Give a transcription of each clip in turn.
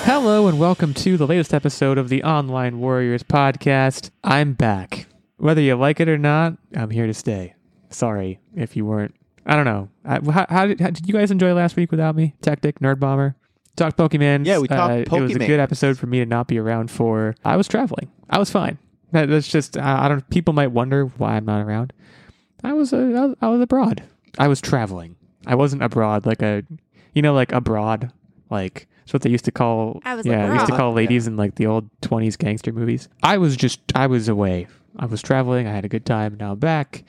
Hello and welcome to the latest episode of the Online Warriors podcast. I'm back. Whether you like it or not, I'm here to stay. Sorry if you weren't. I don't know. How did you guys enjoy last week without me? Tactic, Nerd Bomber, talked Pokemon. Yeah, we talked Pokemon. It was a good episode for me to not be around for. I was traveling. I was fine. That's just I don't. People might wonder why I'm not around. I was abroad. I was traveling. I wasn't abroad like abroad, like it's what they used to call. They used to call ladies in like the old 20s gangster movies. I was away. I was traveling. I had a good time. Now I'm back,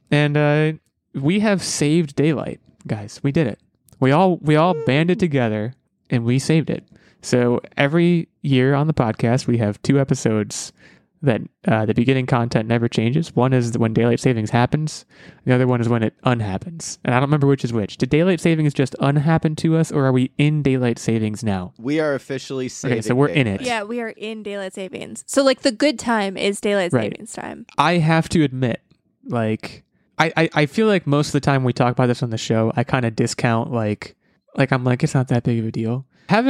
and we have saved daylight, guys. We did it. We all banded together and we saved it. So every year on the podcast, we have 2 episodes that the beginning content never changes. One is when daylight savings happens. The other one is when it unhappens. And I don't remember which is which. Did daylight savings just unhappen to us, or are we in daylight savings now? We are officially saving. Okay, so we're in it. Yeah, we are in daylight savings. So like the good time is daylight savings time. I have to admit, like I feel like most of the time we talk about this on the show, I kind of discount like I'm like, it's not that big of a deal.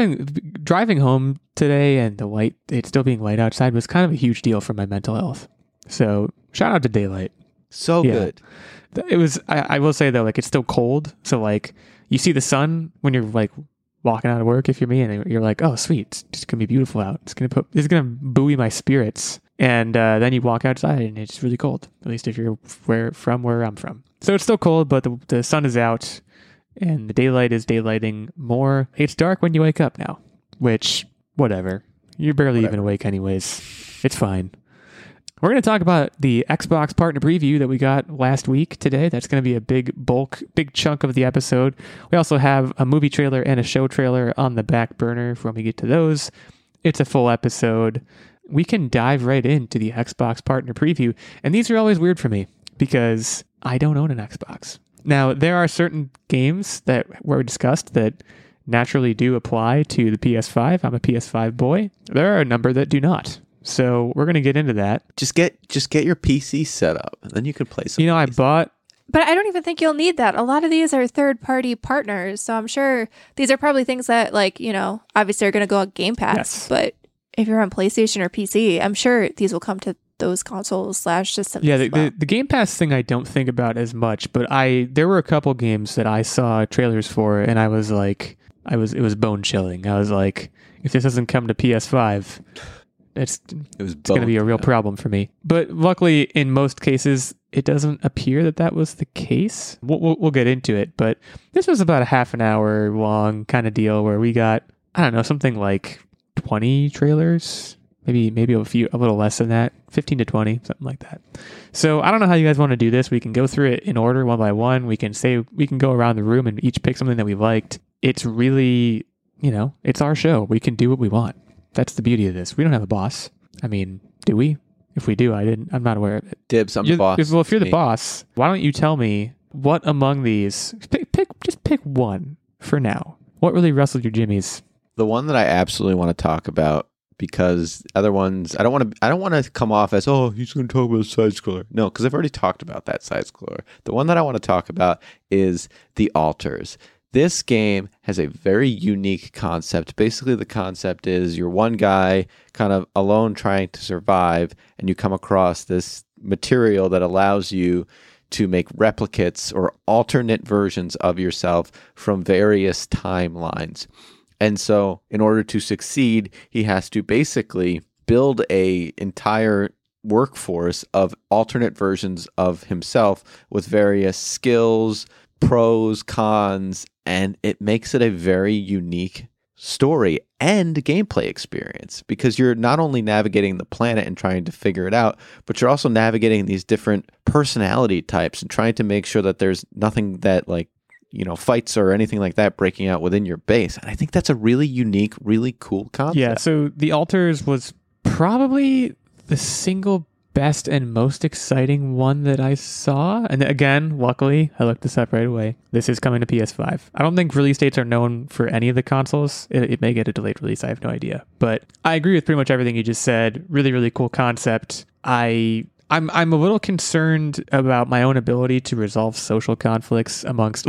Driving home today and it still being light outside was kind of a huge deal for my mental health. So shout out to daylight. So good. It was. I will say though, like it's still cold. So like you see the sun when you're like walking out of work. If you're me, and you're like, oh sweet, it's gonna be beautiful out. It's gonna buoy my spirits. And then you walk outside and it's really cold. At least if you're where I'm from. So it's still cold, but the sun is out. And the daylight is daylighting more. It's dark when you wake up now, which, whatever. You're barely even awake anyways. It's fine. We're going to talk about the Xbox partner preview that we got last week today. That's going to be a big chunk of the episode. We also have a movie trailer and a show trailer on the back burner for when we get to those. It's a full episode. We can dive right into the Xbox partner preview. And these are always weird for me because I don't own an Xbox. Now, there are certain games that were discussed that naturally do apply to the PS5. I'm a PS5 boy. There are a number that do not. So we're going to get into that. Just get your PC set up, and then you can play some. I bought... But I don't even think you'll need that. A lot of these are third-party partners, so I'm sure these are probably things that, obviously are going to go on Game Pass. Yes. But if you're on PlayStation or PC, I'm sure these will come to those consoles/systems. Yeah, the Game Pass thing I don't think about as much, but there were a couple games that I saw trailers for, and I was like, it was bone chilling. I was like, if this doesn't come to PS5, it's going to be a real problem for me. But luckily, in most cases, it doesn't appear that was the case. We'll get into it, but this was about a half an hour long kind of deal where we got, I don't know, something like 20 trailers. Maybe a little less than that, 15 to 20, something like that. So I don't know how you guys want to do this. We can go through it in order one by one. We can go around the room and each pick something that we liked. It's really, it's our show. We can do what we want. That's the beauty of this. We don't have a boss. I mean, do we? If we do, I'm not aware of it. Dibs, I'm the boss. Well, if you're the boss, why don't you tell me what among these, just pick one for now. What really rustled your jimmies? The one that I absolutely want to talk about, because other ones, I don't want to come off as, oh, he's going to talk about side scroller. No, because I've already talked about that side scroller. The one that I want to talk about is The Alters. This game has a very unique concept. Basically, the concept is you're one guy kind of alone trying to survive, and you come across this material that allows you to make replicates or alternate versions of yourself from various timelines. And so in order to succeed, he has to basically build a entire workforce of alternate versions of himself with various skills, pros, cons, and it makes it a very unique story and gameplay experience because you're not only navigating the planet and trying to figure it out, but you're also navigating these different personality types and trying to make sure that there's nothing that fights or anything like that breaking out within your base. And I think that's a really unique, really cool concept. Yeah, so The Alters was probably the single best and most exciting one that I saw. And again, luckily, I looked this up right away. This is coming to PS5. I don't think release dates are known for any of the consoles. It may get a delayed release. I have no idea. But I agree with pretty much everything you just said. Really, really cool concept. I I'm a little concerned about my own ability to resolve social conflicts amongst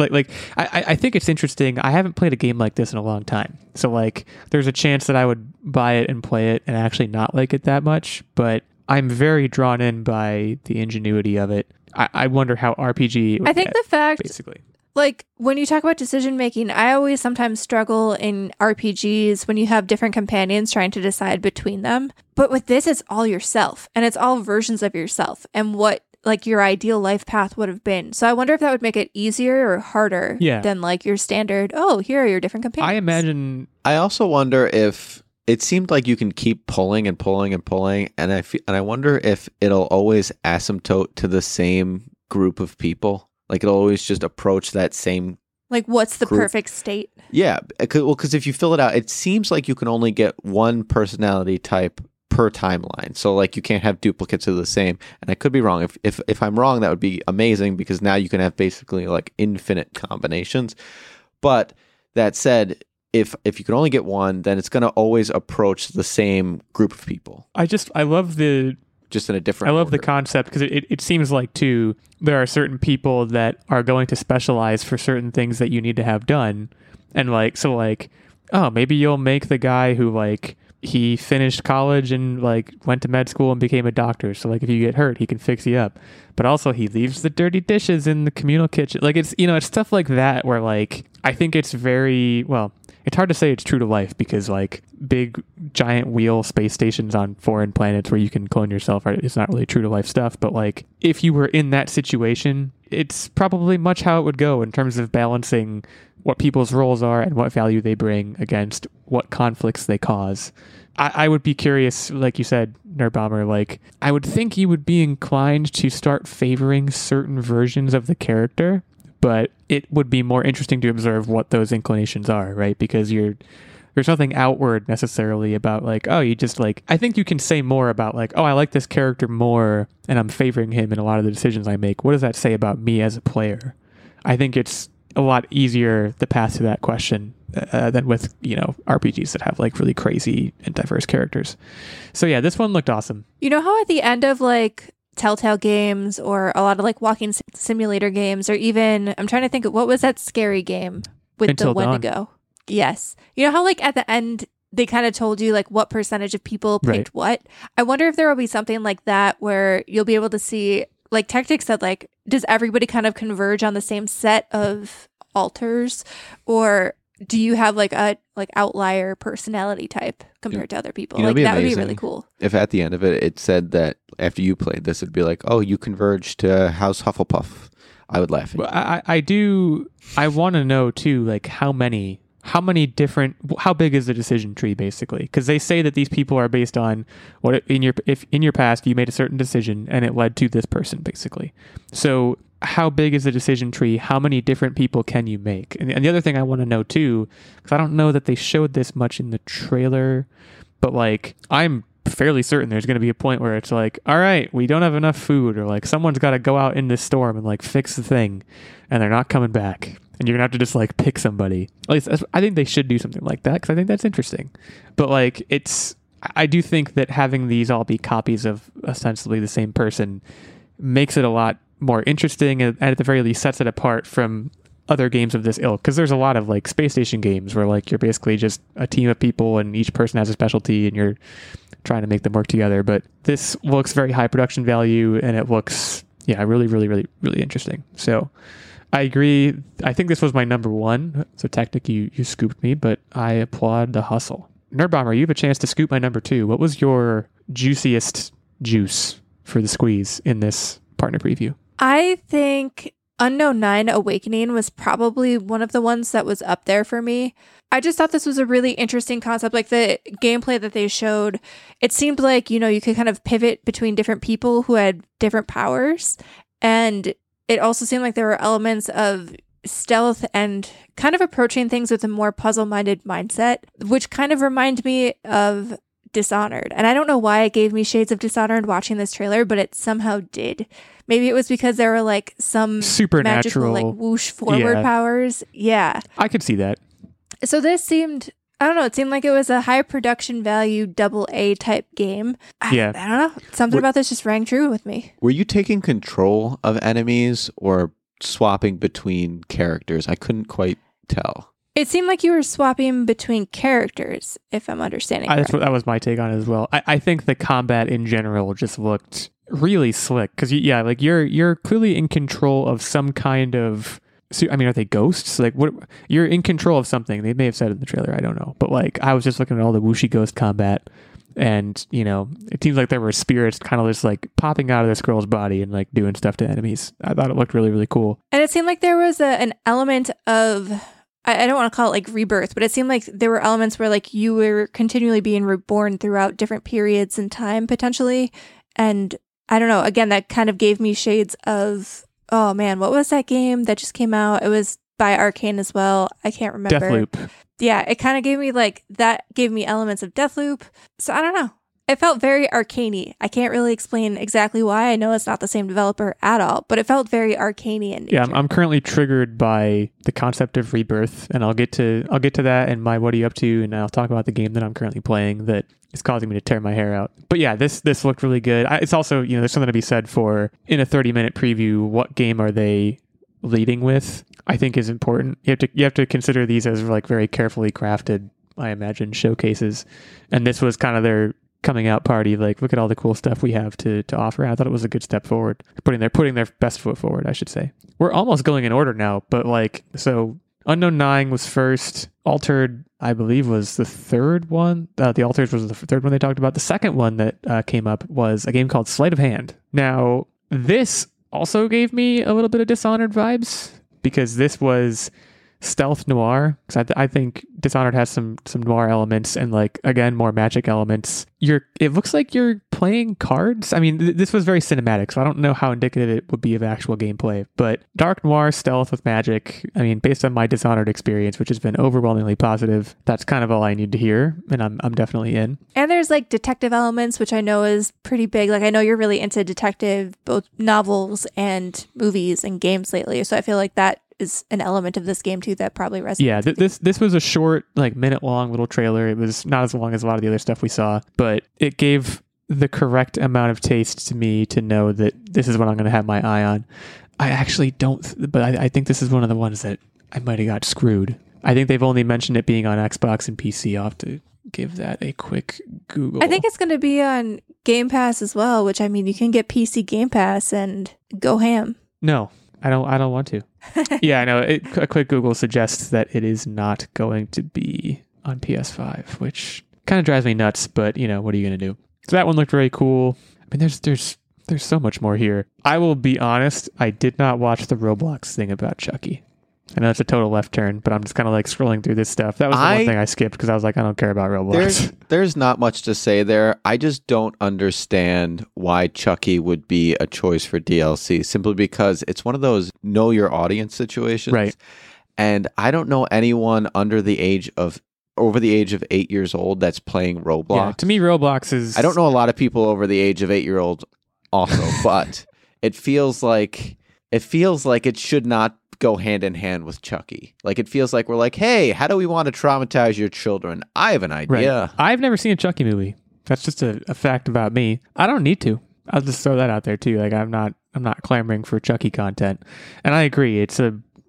I think it's interesting. I haven't played a game like this in a long time. So like there's a chance that I would buy it and play it and actually not like it that much, but I'm very drawn in by the ingenuity of it. I wonder how RPG I think the fact basically. Like when you talk about decision making, I always sometimes struggle in RPGs when you have different companions trying to decide between them. But with this, it's all yourself and it's all versions of yourself and what like your ideal life path would have been. So I wonder if that would make it easier or harder than like your standard, oh, here are your different companions. I imagine. I also wonder if it seemed like you can keep pulling and pulling and pulling. And I wonder if it'll always asymptote to the same group of people. Like it'll always just approach that same. Like what's the group. perfect state? Yeah. Because if you fill it out, it seems like you can only get one personality type per timeline. So like you can't have duplicates of the same. And I could be wrong. If I'm wrong, that would be amazing because now you can have basically like infinite combinations. But that said, if you can only get one, then it's going to always approach the same group of people. I love the. Just in a different I love order. the concept because it seems like, too, there are certain people that are going to specialize for certain things that you need to have done. And, like, so, like, oh, maybe you'll make the guy who, like, he finished college and, like, went to med school and became a doctor. So, like, if you get hurt, he can fix you up. But also, he leaves the dirty dishes in the communal kitchen. Like, it's, it's stuff like that where, like, I think it's very, well, it's hard to say it's true to life because like big giant wheel space stations on foreign planets where you can clone yourself, it's not really true to life stuff. But like if you were in that situation, it's probably much how it would go in terms of balancing what people's roles are and what value they bring against what conflicts they cause. I would be curious, like you said, Nerd Bomber, like I would think you would be inclined to start favoring certain versions of the character. But it would be more interesting to observe what those inclinations are, right? Because there's nothing outward necessarily about like, oh, you just like, I think you can say more about like, oh, I like this character more and I'm favoring him in a lot of the decisions I make. What does that say about me as a player? I think it's a lot easier the path to that question than with, RPGs that have like really crazy and diverse characters. So yeah, this one looked awesome. You know how at the end of like Telltale games or a lot of like walking simulator games or even I'm trying to think of what was that scary game with Until the Dawn. Wendigo? Yes. You know how like at the end they kind of told you like what percentage of people picked what? I wonder if there will be something like that where you'll be able to see like Tactics said like does everybody kind of converge on the same set of alters or do you have like a outlier personality type compared to other people? Like that would be really cool. If at the end of it said that after you played this, it'd be like, oh, you converge to House Hufflepuff. I would laugh at you. Well, I want to know too, like how big is the decision tree basically? Because they say that these people are based on if in your past you made a certain decision and it led to this person basically. So how big is the decision tree? How many different people can you make? And the other thing I want to know too, because I don't know that they showed this much in the trailer, but like I'm fairly certain there's going to be a point where it's like, all right, we don't have enough food, or like someone's got to go out in this storm and like fix the thing, and they're not coming back, and you're gonna have to just like pick somebody. At least I think they should do something like that because I think that's interesting. But like I do think that having these all be copies of ostensibly the same person makes it a lot more interesting and at the very least sets it apart from other games of this ilk, because there's a lot of like space station games where like you're basically just a team of people and each person has a specialty and you're trying to make them work together. But this looks very high production value and it looks really, really, really, really interesting. So I agree. I think this was my number one. So Tactic, you scooped me, but I applaud the hustle. Nerd Bomber, you have a chance to scoop my number two. What was your juiciest juice for the squeeze in this partner preview? I think Unknown 9 Awakening was probably one of the ones that was up there for me. I just thought this was a really interesting concept. Like the gameplay that they showed, it seemed like, you could kind of pivot between different people who had different powers. And it also seemed like there were elements of stealth and kind of approaching things with a more puzzle-minded mindset, which kind of remind me of Dishonored. And I don't know why it gave me shades of Dishonored watching this trailer, but it somehow did. Maybe it was because there were like some supernatural magical like whoosh forward powers. Yeah. I could see that. So this seemed I don't know. It seemed like it was a high production value double A type game. Yeah. I don't know. Something about this just rang true with me. Were you taking control of enemies or swapping between characters? I couldn't quite tell. It seemed like you were swapping between characters, if I'm understanding correctly. That was my take on it as well. I think the combat in general just looked really slick because like you're clearly in control of some kind of. So, I mean, are they ghosts? Like, what? You're in control of something. They may have said it in the trailer. I don't know. But like, I was just looking at all the whooshy ghost combat, and it seems like there were spirits kind of just like popping out of this girl's body and like doing stuff to enemies. I thought it looked really, really cool. And it seemed like there was an element of, I don't want to call it like rebirth, but it seemed like there were elements where like you were continually being reborn throughout different periods in time potentially. And I don't know. Again, that kind of gave me shades of. Oh man, what was that game that just came out? It was by Arcane as well. I can't remember. Deathloop. Yeah, it kind of gave me elements of Deathloop. So I don't know. It felt very arcane-y. I can't really explain exactly why. I know it's not the same developer at all, but it felt very arcane-y in nature. Yeah, I'm currently triggered by the concept of rebirth, and I'll get to that and my what are you up to, and I'll talk about the game that I'm currently playing that is causing me to tear my hair out. But yeah, this looked really good. It's also, there's something to be said for in a 30-minute preview, what game are they leading with? I think is important. You have to consider these as like very carefully crafted, I imagine, showcases, and this was kind of their coming out party. Like, look at all the cool stuff we have to offer. I thought it was a good step forward, putting their best foot forward, I should say. We're almost going in order now, but like, so Unknown 9 was first. Altered, I believe, was the third one. The Alters was the third one they talked about. The second one that came up was a game called Sleight of Hand. Now, this also gave me a little bit of Dishonored vibes because this was stealth noir. Because I think Dishonored has some noir elements and like, again, more magic elements. It looks like you're playing cards. I mean, this was very cinematic, so I don't know how indicative it would be of actual gameplay. But dark noir stealth with magic. I mean, based on my Dishonored experience, which has been overwhelmingly positive, that's kind of all I need to hear, and I'm definitely in. And there's like detective elements, which I know is pretty big. Like, I know you're really into detective, both novels and movies and games lately, so I feel like that is an element of this game too that probably resonates. Yeah, this was a short, like minute long little trailer. It was not as long as a lot of the other stuff we saw, but it gave the correct amount of taste to me to know that this is what I'm going to have my eye on. I actually don't, but I think this is one of the ones that I might have got screwed. I think they've only mentioned it being on Xbox and PC. I'll have to give that a quick Google. I think it's going to be on Game Pass as well, which I mean, you can get PC Game Pass and go ham. No. I don't want to. Yeah, I know. A quick Google suggests that it is not going to be on PS5, which kind of drives me nuts. But what are you going to do? So that one looked very cool. I mean, there's so much more here. I will be honest. I did not watch the Roblox thing about Chucky. I know it's a total left turn, but I'm just kind of like scrolling through this stuff. That was the one thing I skipped because I was like, I don't care about Roblox. There's not much to say there. I just don't understand why Chucky would be a choice for DLC, simply because it's one of those know your audience situations. Right. And I don't know anyone over the age of 8 years old that's playing Roblox. Yeah, to me, Roblox is... I don't know a lot of people over the age of 8-year-olds also, but it feels like it should not go hand in hand with Chucky. Like, it feels like we're like, hey, how do we want to traumatize your children? I have an idea. Right. I've never seen a Chucky movie. That's just a fact about me. I don't need to. I'll just throw that out there too. Like, I'm not clamoring for Chucky content. And I agree. It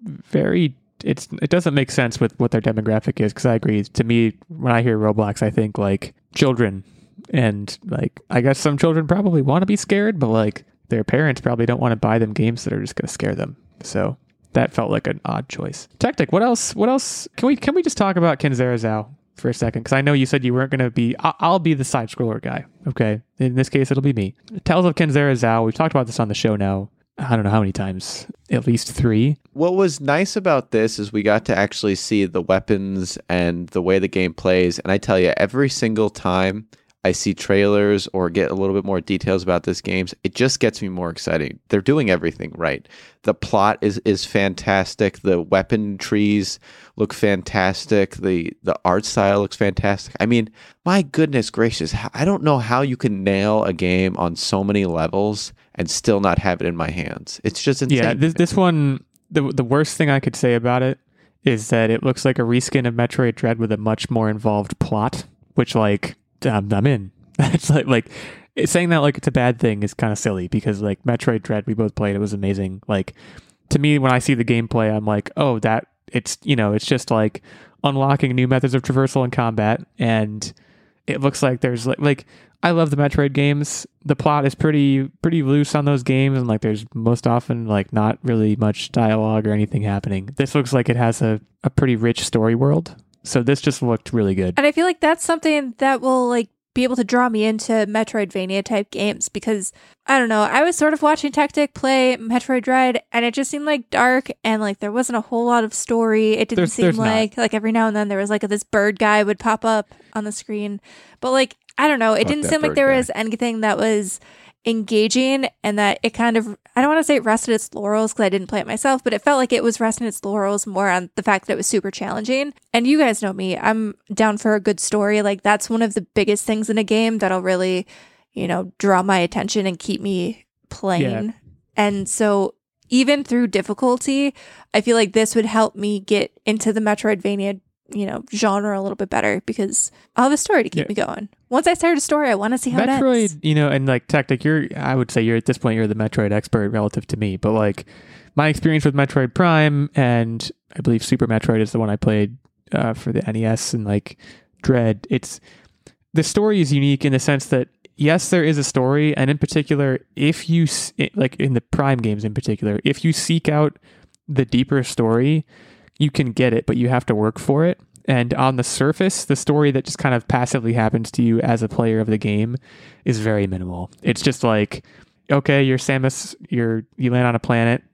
doesn't make sense with what their demographic is, because I agree. To me, when I hear Roblox, I think like children, and like, I guess some children probably want to be scared, but like their parents probably don't want to buy them games that are just going to scare them. So that felt like an odd choice. Tactic, what else? Can we just talk about Kenzera Zhao for a second? Because I know you said you weren't going to be... I'll be the side scroller guy, okay? In this case, it'll be me. Tales of Kenzera Zhao. We've talked about this on the show now. I don't know how many times. At least 3. What was nice about this is we got to actually see the weapons and the way the game plays. And I tell you, every single time I see trailers or get a little bit more details about this game, it just gets me more excited. They're doing everything right. The plot is fantastic. The weapon trees look fantastic. The art style looks fantastic. I mean, my goodness gracious, I don't know how you can nail a game on so many levels and still not have it in my hands. It's just insane. Yeah, this one, the worst thing I could say about it is that it looks like a reskin of Metroid Dread with a much more involved plot, which like I'm in. It's like saying that like it's a bad thing is kind of silly because like Metroid Dread we both played, it was amazing. Like to me when I see the gameplay I'm like, oh, that it's it's just like unlocking new methods of traversal and combat, and it looks like there's like I love the Metroid games. The plot is pretty loose on those games, and like there's most often like not really much dialogue or anything happening. This looks like it has a pretty rich story world. So this just looked really good. And I feel like that's something that will like be able to draw me into Metroidvania type games because I don't know, I was sort of watching Tactic play Metroid Dread and it just seemed like dark and like there wasn't a whole lot of story. It didn't seem like every now and then there was like this bird guy would pop up on the screen. But like I don't know, it didn't seem like there was anything that was engaging and that it kind of, I don't want to say it rested its laurels because I didn't play it myself, but it felt like it was resting its laurels more on the fact that it was super challenging. And you guys know me, I'm down for a good story. Like that's one of the biggest things in a game that'll really, draw my attention and keep me playing. Yeah. And so even through difficulty, I feel like this would help me get into the Metroidvania genre a little bit better because I'll have a story to keep me going. Once I start a story, I want to see how Metroid, it ends. And like Tactic, I would say you're at this point, you're the Metroid expert relative to me. But like my experience with Metroid Prime and I believe Super Metroid is the one I played for the NES and like Dread. The story is unique in the sense that yes, there is a story, and in particular, if you like in the Prime games in particular, if you seek out the deeper story, you can get it, but you have to work for it. And on the surface, the story that just kind of passively happens to you as a player of the game is very minimal. It's just like, okay, you're Samus, you land on a planet,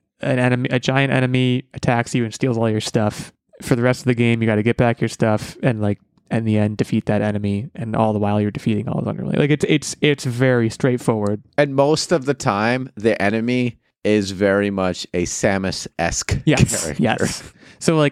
a giant enemy attacks you and steals all your stuff. For the rest of the game, you got to get back your stuff and like in the end defeat that enemy, and all the while you're defeating all those underlings. Like it's very straightforward. And most of the time, the enemy is very much a Samus-esque character. Yes. So like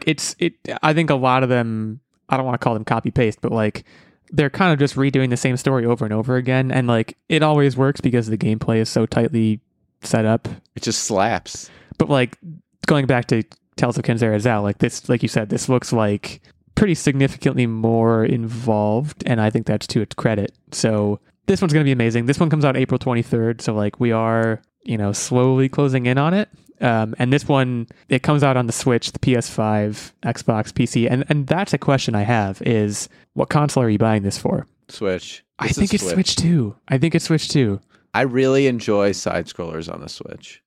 I think a lot of them, I don't want to call them copy paste, but like they're kind of just redoing the same story over and over again. And like it always works because the gameplay is so tightly set up. It just slaps. But like going back to Tales of Kenzera, like this, like you said, this looks like pretty significantly more involved. And I think that's to its credit. So this one's going to be amazing. This one comes out April 23rd. So like we are, slowly closing in on it. And this one, it comes out on the Switch, the PS5, Xbox, PC. And that's a question I have is, what console are you buying this for? Switch. I think it's Switch too. I really enjoy side-scrollers on the Switch.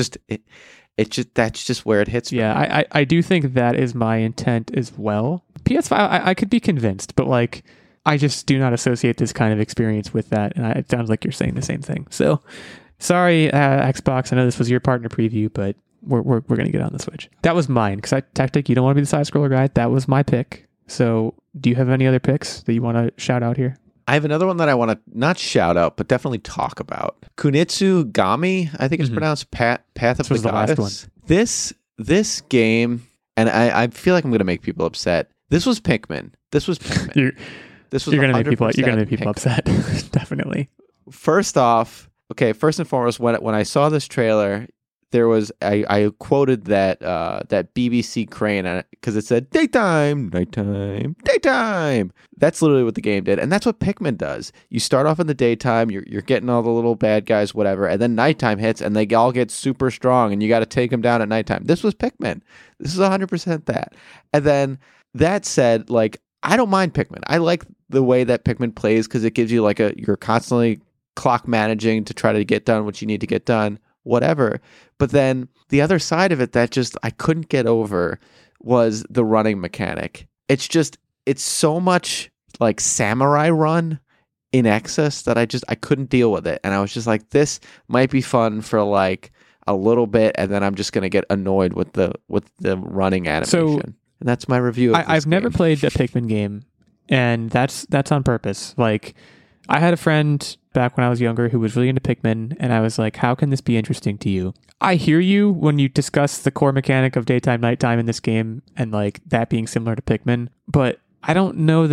That's just where it hits me. Yeah, I do think that is my intent as well. PS5, I could be convinced, but like, I just do not associate this kind of experience with that. And it sounds like you're saying the same thing. So... sorry, Xbox. I know this was your partner preview, but we're going to get on the Switch. That was mine, because Tactic, you don't want to be the side-scroller guy. That was my pick. So do you have any other picks that you want to shout out here? I have another one that I want to not shout out, but definitely talk about. Kunitsu Gami, I think it's pronounced Path of the Goddess. The last one. This game, and I feel like I'm going to make people upset. This was Pikmin. You're going to make people upset. Definitely. First off, okay, first and foremost, when I saw this trailer, there was I quoted that BBC crane on it because it said daytime, nighttime, daytime. That's literally what the game did, and that's what Pikmin does. You start off in the daytime, you're getting all the little bad guys, whatever, and then nighttime hits, and they all get super strong, and you got to take them down at nighttime. This was Pikmin. This is 100% that. And then that said, like, I don't mind Pikmin. I like the way that Pikmin plays because it gives you like you're constantly clock managing to try to get done what you need to get done, whatever. But then the other side of it that just I couldn't get over was the running mechanic. It's so much like Samurai Run in excess that I couldn't deal with it. And I was just like, this might be fun for like a little bit, and then I'm just gonna get annoyed with the running animation. So, and that's my review of I've never played a Pikmin game, and that's on purpose. Like, I had a friend back when I was younger who was really into Pikmin, and I was like, how can this be interesting to you? I hear you when you discuss the core mechanic of daytime, nighttime in this game, and like that being similar to Pikmin, but I don't know that it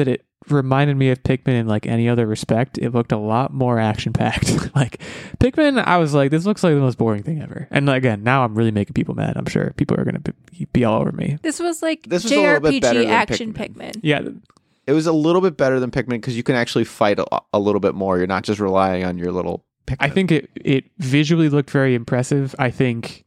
reminded me of Pikmin in like any other respect. It looked a lot more action packed. Like Pikmin, I was like, this looks like the most boring thing ever. And again, now I'm really making people mad. I'm sure people are going to be all over me. This was like This was a little bit better JRPG than action Pikmin. Pikmin. Yeah. It was a little bit better than Pikmin because you can actually fight a little bit more. You're not just relying on your little Pikmin. I think it visually looked very impressive. I think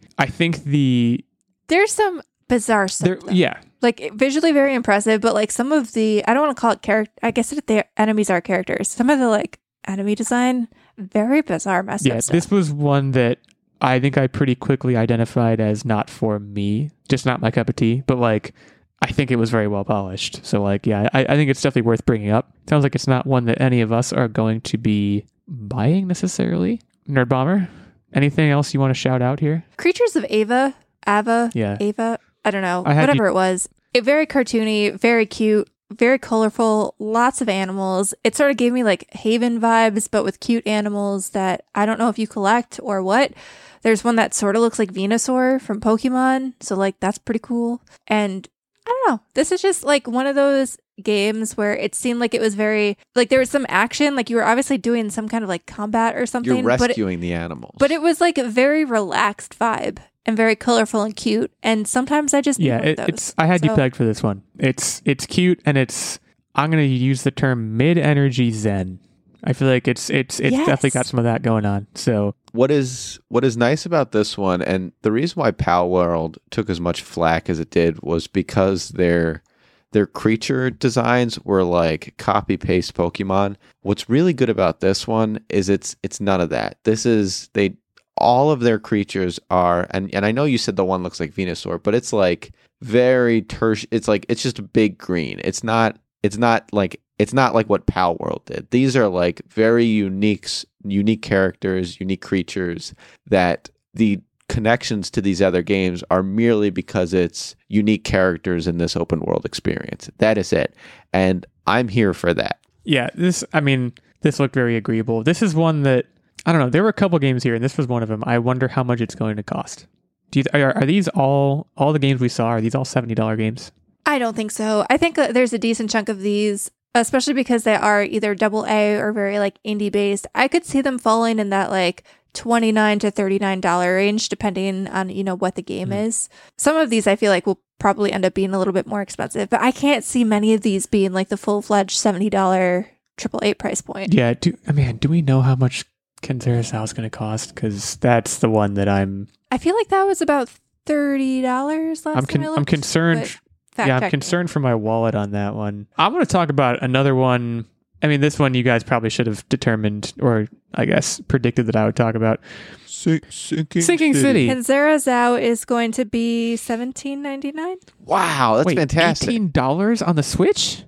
There's some bizarre stuff. there, yeah. Like visually very impressive, but like some of the, I don't want to call it character. I guess the enemies are characters. Some of the like enemy design, very bizarre, messed Yeah, up stuff. this was one that I think I pretty quickly identified as not for me, just not my cup of tea. But like, I think it was very well polished. So like, yeah, I think it's definitely worth bringing up. Sounds like it's not one that any of us are going to be buying necessarily. Nerd Bomber, anything else you want to shout out here? Creatures of Ava, Yeah. Ava, I don't know, I had whatever it was. It very cartoony, very cute, very colorful, lots of animals. It sort of gave me like Haven vibes, but with cute animals that I don't know if you collect or what. There's one that sort of looks like Venusaur from Pokemon. So like that's pretty cool. And I don't know. This is just like one of those games where it seemed like it was very like there was some action, like you were obviously doing some kind of like combat or something. You're rescuing the animals. But it was like a very relaxed vibe and very colorful and cute. And sometimes I just need one of those. It's. I had you So- pegged for this one. It's cute and I'm gonna use the term mid-energy zen. I feel like it's definitely got some of that going on. So What is nice about this one, and the reason why Pal World took as much flack as it did was because their creature designs were like copy paste Pokemon. What's really good about this one is it's none of that. All of their creatures are, and I know you said the one looks like Venusaur, but it's like very it's like it's just a big green. It's not like what Pal World did. These are like very unique characters, unique creatures that the connections to these other games are merely because it's unique characters in this open world experience. That is it. And I'm here for that. yeah, this looked very agreeable. This is one that I don't know. There were a couple games here, and this was one of them. I wonder how much it's going to cost. Are these all the games we saw? Are these all $70 games? I don't think so. I think there's a decent chunk of these, especially because they are either AA or very like indie based. I could see them falling in that like $29 to $39 range, depending on, what the game is. Some of these I feel like will probably end up being a little bit more expensive, but I can't see many of these being like the full-fledged $70 AAA price point. Yeah. Do we know how much Cancerous is going to cost? Because that's the one that I feel like that was about $30 last time I looked. I'm concerned. but Yeah, I'm fact-check me. concerned for my wallet on that one. I'm going to talk about another one. I mean, this one you guys probably should have determined, or I guess predicted that I would talk about. Sinking City. Panzera Zhao is going to be $17.99. Wow, that's Wait, fantastic. $18 on the Switch?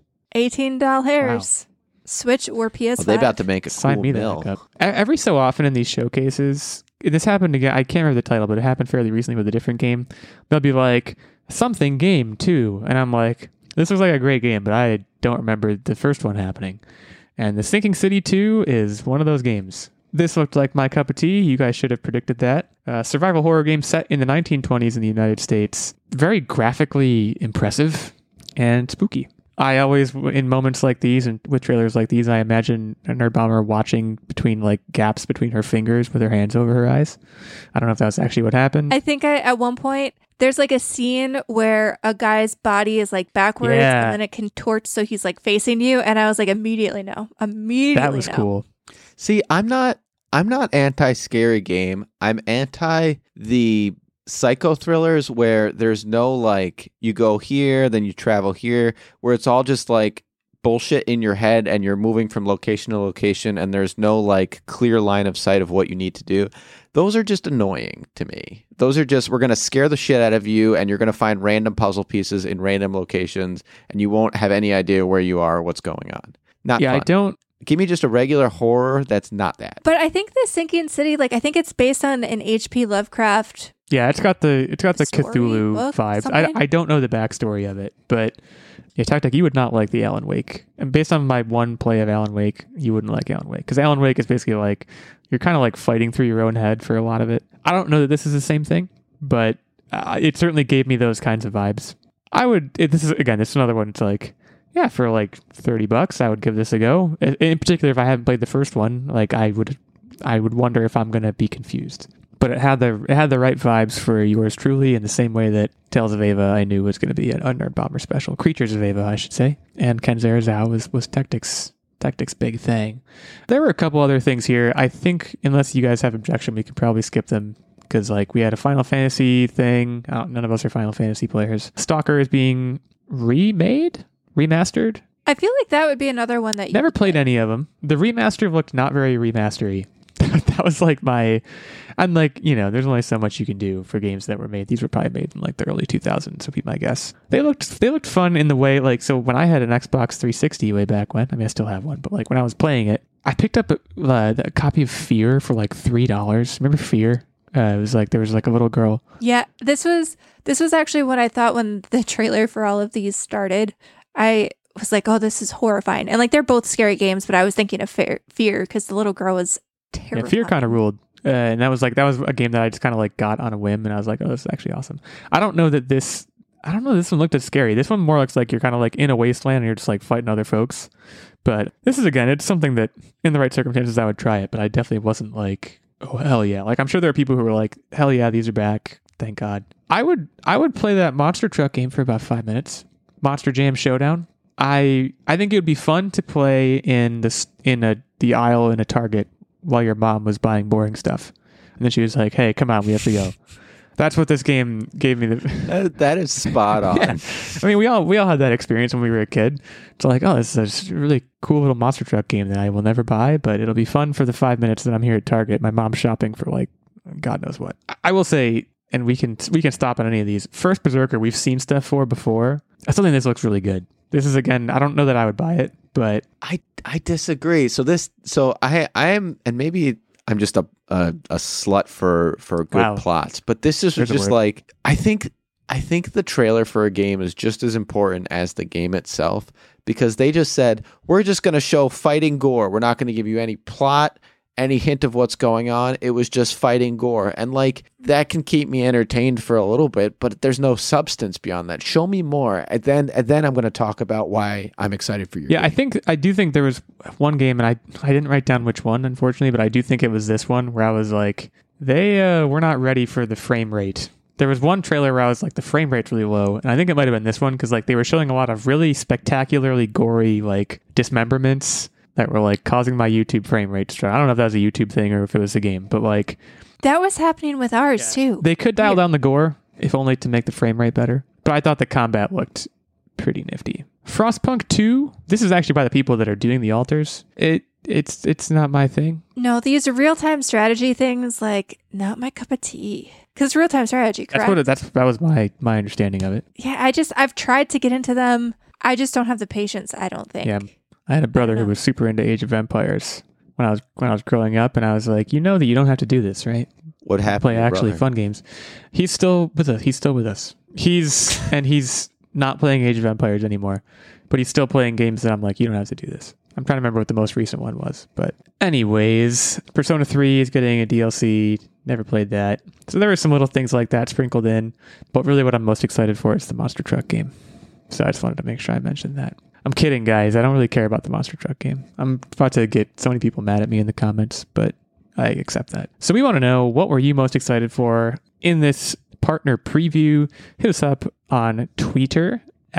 $18. Switch or PS5. They about to make a Sign cool me the mill. heck up. Every so often in these showcases, this happened again. I can't remember the title, but it happened fairly recently with a different game. They'll be like, something game 2. And I'm like, this looks like a great game, but I don't remember the first one happening. And the Sinking City 2 is one of those games. This looked like my cup of tea. You guys should have predicted that. Survival horror game set in the 1920s in the United States. Very graphically impressive and spooky. I always, in moments like these and with trailers like these, I imagine a Nerd Bomber watching between like gaps between her fingers with her hands over her eyes. I don't know if that's actually what happened. I think at one point there's like a scene where a guy's body is like backwards Yeah. and then it contorts so he's like facing you, and I was like immediately no. That was cool. See, I'm not anti scary game. I'm anti the psycho thrillers where there's no like you go here, then you travel here, where it's all just like bullshit in your head and you're moving from location to location and there's no like clear line of sight of what you need to do. Those are just annoying to me. Those are just, we're going to scare the shit out of you and you're going to find random puzzle pieces in random locations and you won't have any idea where you are or what's going on. Not Yeah, fun. I don't. Give me just a regular horror that's not that. But I think the Sinking City, like I think it's based on an H.P. Lovecraft. Yeah, it's got the Story Cthulhu book, vibes. something? I don't know the backstory of it, but yeah, Tactic, you would not like the Alan Wake. And based on my one play of Alan Wake, you wouldn't like Alan Wake because Alan Wake is basically like you're kind of like fighting through your own head for a lot of it. I don't know that this is the same thing, but it certainly gave me those kinds of vibes. This is another one. It's like yeah, for like $30, I would give this a go. In particular, if I haven't played the first one, like I would wonder if I'm going to be confused. But it had the right vibes for yours truly, in the same way that Tales of Ava I knew was going to be a Nerd Bomber special. Creatures of Ava, I should say. And Kenzera Zhao was Tactics' big thing. There were a couple other things here. I think, unless you guys have objection, we could probably skip them, because like we had a Final Fantasy thing. None of us are Final Fantasy players. Stalker is being remastered. I feel like that would be another one that you Never played any of them. The remaster looked not very remastery. That was like I'm like, there's only so much you can do for games that were made. These were probably made in like the early 2000s, would be my guess. They looked fun in the way, like, so when I had an Xbox 360 way back when, I mean, I still have one, but like when I was playing it, I picked up a copy of Fear for like $3. Remember Fear? It was like, there was like a little girl. Yeah, this was actually what I thought when the trailer for all of these started. I was like, oh, this is horrifying. And like, they're both scary games, but I was thinking of Fear because the little girl was terrifying. Yeah, Fear kind of ruled. And that was a game that I just kind of like got on a whim, and I was like, oh, this is actually awesome. I don't know this one looked as scary. This one more looks like you're kind of like in a wasteland and you're just like fighting other folks. But this is, again, it's something that in the right circumstances I would try it, but I definitely wasn't like, oh, hell yeah. Like, I'm sure there are people who are like, hell yeah, these are back. Thank God. I would play that monster truck game for about 5 minutes. Monster Jam Showdown. I think it would be fun to play in the aisle in a Target while your mom was buying boring stuff. And then she was like, hey, come on, we have to go. That's what this game gave me. That is spot on. Yeah. I mean, we all had that experience when we were a kid. It's like, oh, this is a really cool little monster truck game that I will never buy, but it'll be fun for the 5 minutes that I'm here at Target. My mom's shopping for like, God knows what. I will say, and we can stop on any of these. First Berserker, we've seen stuff for before. I still think this looks really good. This is, again, I don't know that I would buy it, but I disagree. So I am, and maybe I'm just a slut for good plots, but this is just like, I think the trailer for a game is just as important as the game itself, because they just said, we're just going to show fighting gore. We're not going to give you any plot, any hint of what's going on. It was just fighting gore. And like, that can keep me entertained for a little bit, but there's no substance beyond that. Show me more. And then I'm going to talk about why I'm excited for your game. I do think there was one game, and I didn't write down which one, unfortunately, but I do think it was this one where I was like, they were not ready for the frame rate. There was one trailer where I was like, the frame rate's really low. And I think it might have been this one, because like they were showing a lot of really spectacularly gory like dismemberments that were like causing my YouTube frame rate to drop. I don't know if that was a YouTube thing or if it was the game, but like that was happening with ours too. They could dial down the gore, if only to make the frame rate better. But I thought the combat looked pretty nifty. Frostpunk 2, this is actually by the people that are doing the altars. It's not my thing. No, these real-time strategy things, like, not my cup of tea. Because real-time strategy, correct? That was my understanding of it. Yeah, I've tried to get into them. I just don't have the patience, I don't think. Yeah. I had a brother who was super into Age of Empires when I was growing up, and I was like, you know that you don't have to do this, right? What happened? Play actually fun games. He's still with us. He's not playing Age of Empires anymore, but he's still playing games that I'm like, you don't have to do this. I'm trying to remember what the most recent one was, but anyways, Persona 3 is getting a DLC. Never played that. So there were some little things like that sprinkled in, but really what I'm most excited for is the Monster Truck game. So I just wanted to make sure I mentioned that. I'm kidding, guys. I don't really care about the Monster Truck game. I'm about to get so many people mad at me in the comments, but I accept that. So we want to know, what were you most excited for in this partner preview? Hit us up on Twitter.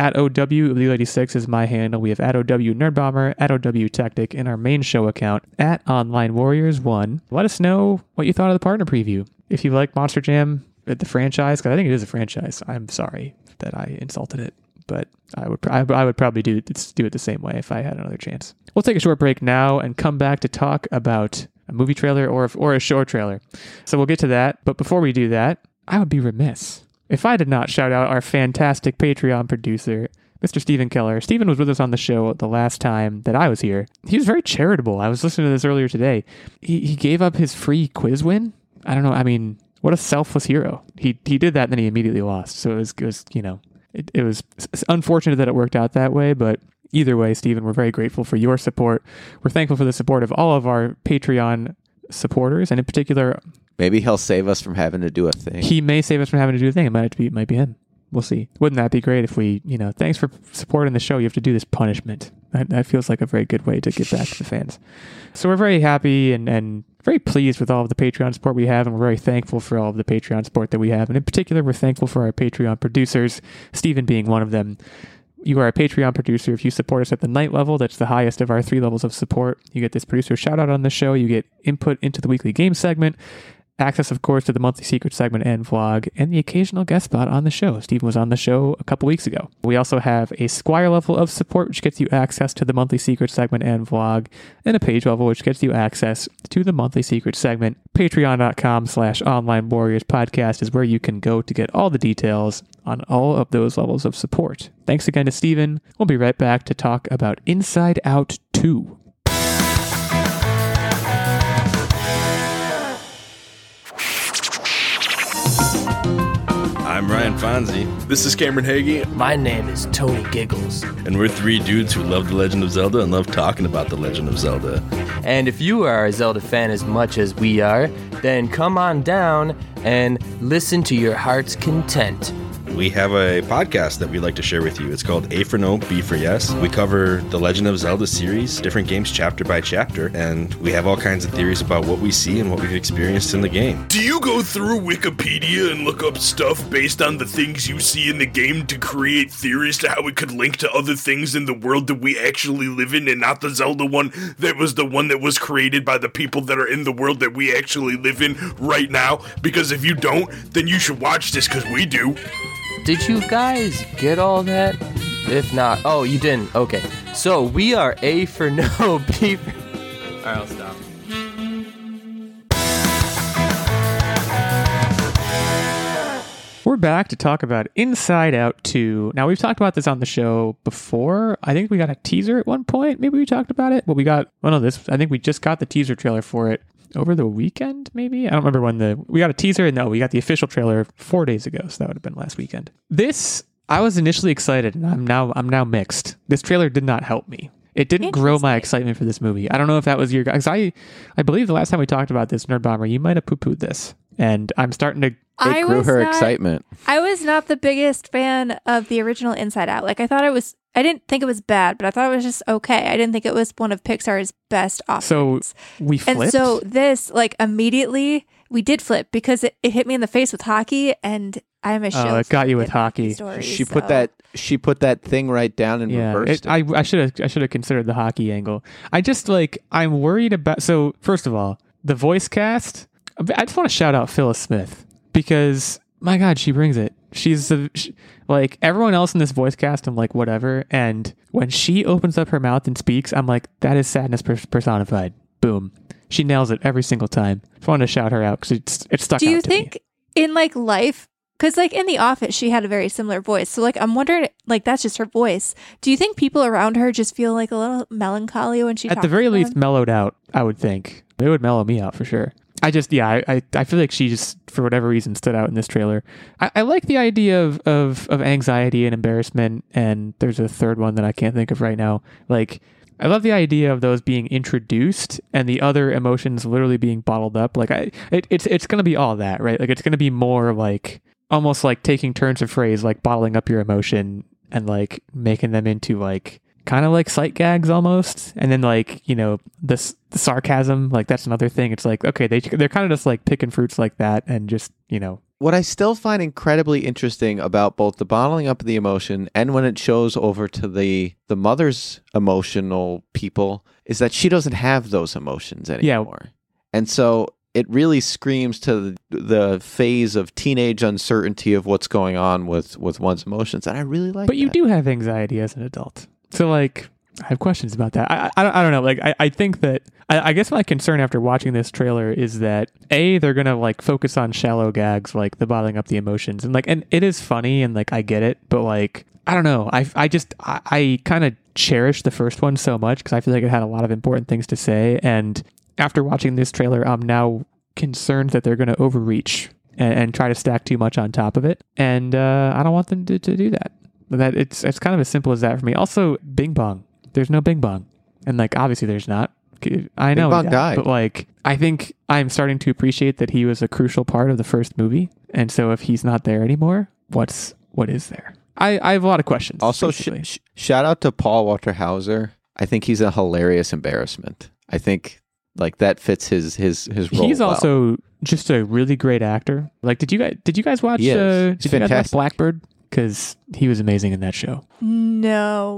@OW86 is my handle. We have @OW Nerdbomber, @OW Tactic, in our main show account, @OnlineWarriors1. Let us know what you thought of the partner preview. If you like Monster Jam, the franchise, because I think it is a franchise. I'm sorry that I insulted it, but I would probably do it the same way if I had another chance. We'll take a short break now and come back to talk about a movie trailer or a short trailer. So we'll get to that. But before we do that, I would be remiss if I did not shout out our fantastic Patreon producer, Mr. Stephen Keller. Stephen was with us on the show the last time that I was here. He was very charitable. I was listening to this earlier today. He gave up his free quiz win. I don't know. I mean, what a selfless hero. He did that and then he immediately lost. So it was unfortunate that it worked out that way, but either way, Stephen, we're very grateful for your support. We're thankful for the support of all of our Patreon supporters, and in particular, maybe he'll save us from having to do a thing. He may save us from having to do a thing. It might be him. We'll see. Wouldn't that be great if we, thanks for supporting the show. You have to do this punishment. That feels like a very good way to get back to the fans. So we're very happy and very pleased with all of the Patreon support we have, and we're very thankful for all of the Patreon support that we have. And in particular, we're thankful for our Patreon producers, Stephen being one of them. You are a Patreon producer if you support us at the night level. That's the highest of our 3 levels of support. You get this producer shout out on the show. You get input into the weekly game segment. Access, of course, to the monthly secret segment and vlog, and the occasional guest spot on the show. Stephen was on the show a couple weeks ago. We also have a Squire level of support, which gets you access to the monthly secret segment and vlog, and a page level, which gets you access to the monthly secret segment. Patreon.com/Online Warriors Podcast is where you can go to get all the details on all of those levels of support. Thanks again to Stephen. We'll be right back to talk about Inside Out 2. I'm Ryan Fonzie. This is Cameron Hagee. My name is Tony Giggles. And we're 3 dudes who love The Legend of Zelda and love talking about The Legend of Zelda. And if you are a Zelda fan as much as we are, then come on down and listen to your heart's content. We have a podcast that we'd like to share with you. It's called A for No, B for Yes. We cover the Legend of Zelda series, different games chapter by chapter, and we have all kinds of theories about what we see and what we've experienced in the game. Do you go through Wikipedia and look up stuff based on the things you see in the game to create theories to how it could link to other things in the world that we actually live in, and not the Zelda one that was the one that was created by the people that are in the world that we actually live in right now? Because if you don't, then you should watch this, because we do. Did you guys get all that? If not, oh, you didn't. Okay. So we are A for No, B for... All right, I'll stop. We're back to talk about Inside Out 2. Now, we've talked about this on the show before. I think we got a teaser at one point. Maybe we talked about it. But I think we just got the teaser trailer for it over the weekend, maybe? I don't remember when we got a teaser, and we got the official trailer 4 days ago, so that would have been last weekend. This, I was initially excited, and I'm now mixed. This trailer did not help me. It didn't grow my excitement for this movie. I don't know if that was your guys. I believe the last time we talked about this, Nerd Bomber, you might have poo-pooed this, and I'm starting to... It grew her excitement. I was not the biggest fan of the original Inside Out. Like, I didn't think it was bad, but I thought it was just okay. I didn't think it was one of Pixar's best offerings. So we flipped? And so this, immediately, we did flip because it hit me in the face with hockey, and I'm a show. Oh, it got you with hockey. She put that thing right down and reversed it. I should have considered the hockey angle. I just I'm worried about. So first of all, the voice cast. I just want to shout out Phyllis Smith because my God, she brings it. She's everyone else in this voice cast. I'm like whatever, and when she opens up her mouth and speaks, I'm like that is sadness personified. Boom, she nails it every single time. Just wanted to shout her out because it stuck. Do you out to think me. in life? Because in The Office, she had a very similar voice. So I'm wondering, that's just her voice. Do you think people around her just feel a little melancholy when she talks? At the very to least, them? mellowed out. I would think it would mellow me out for sure. I feel like she just, for whatever reason, stood out in this trailer. I like the idea of anxiety and embarrassment, and there's a third one that I can't think of right now. I love the idea of those being introduced and the other emotions literally being bottled up. It's going to be all that, right? It's going to be more almost like taking turns of phrase, bottling up your emotion and making them into kind of like sight gags almost. And then the sarcasm, that's another thing. It's okay, they're kind of just picking fruits like that and just, What I still find incredibly interesting about both the bottling up of the emotion and when it shows over to the mother's emotional people is that she doesn't have those emotions anymore. Yeah. And so it really screams to the phase of teenage uncertainty of what's going on with one's emotions. And I really like But you do have anxiety as an adult. So I have questions about that. I don't know. I think that I guess my concern after watching this trailer is that they're gonna focus on shallow gags the bottling up the emotions and it is funny and I get it, but I don't know. I kind of cherish the first one so much because I feel like it had a lot of important things to say, and after watching this trailer, I'm now concerned that they're gonna overreach and try to stack too much on top of it, and I don't want them to do that. That it's kind of as simple as that for me. Also, Bing Bong. There's no Bing Bong. And obviously there's not. I know. Bing Bong died. But I think I'm starting to appreciate that he was a crucial part of the first movie. And so if he's not there anymore, what's what is there? I have a lot of questions. Also, basically. shout out to Paul Walter Hauser. I think he's a hilarious embarrassment. I think like that fits his role. He's well. also just a really great actor. Like, did you guys watch? He is. Did He's you guys watch fantastic. Blackbird? Because he was amazing in that show. No,